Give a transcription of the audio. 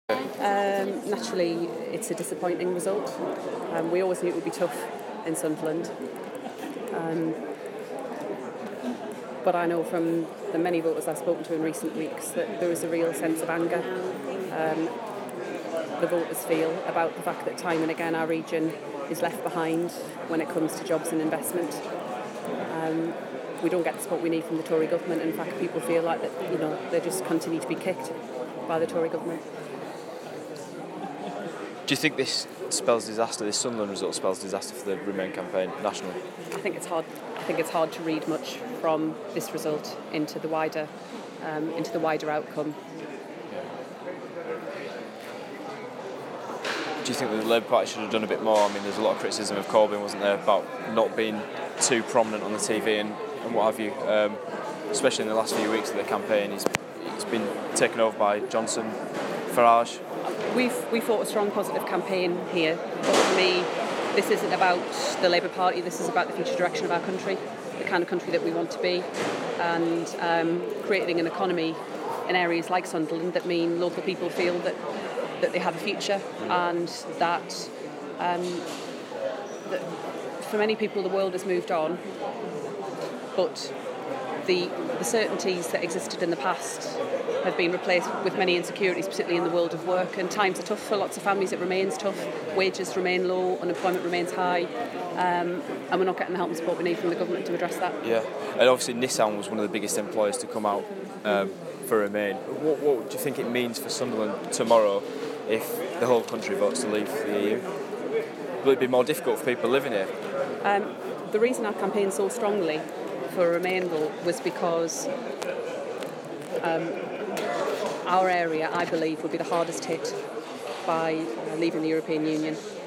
Naturally, it's a disappointing result. We always knew it would be tough in Sunderland. But I know from the many voters I've spoken to in recent weeks that there is a real sense of anger. The voters feel about the fact that time and again our region is left behind when it comes to jobs and investment. We don't get the support we need from the Tory government. In fact, people feel like that they just continue to be kicked by the Tory government. Do you think this spells disaster? This Sunderland result spells disaster for the Remain campaign nationally? I think it's hard. I think it's hard to read much from this result into the wider outcome. Do you think that the Labour Party should have done a bit more? I mean, there's a lot of criticism of Corbyn, wasn't there, about not being too prominent on the TV and what have you, especially in the last few weeks of the campaign. He's been taken over by Johnson, Farage. We fought a strong positive campaign here, but for me this isn't about the Labour Party, this is about the future direction of our country, the kind of country that we want to be, and creating an economy in areas like Sunderland that mean local people feel that they have a future, and that for many people the world has moved on, but the certainties that existed in the past have been replaced with many insecurities, particularly in the world of work, and times are tough for lots of families. It remains tough, wages remain low, unemployment remains high, and we're not getting the help and support we need from the government to address that. Yeah, and obviously Nissan was one of the biggest employers to come out for Remain. What do you think it means for Sunderland tomorrow if the whole country votes to leave the EU? Will it be more difficult for people living here? The reason I campaigned so strongly for a Remain vote was because our area, I believe, will be the hardest hit by leaving the European Union.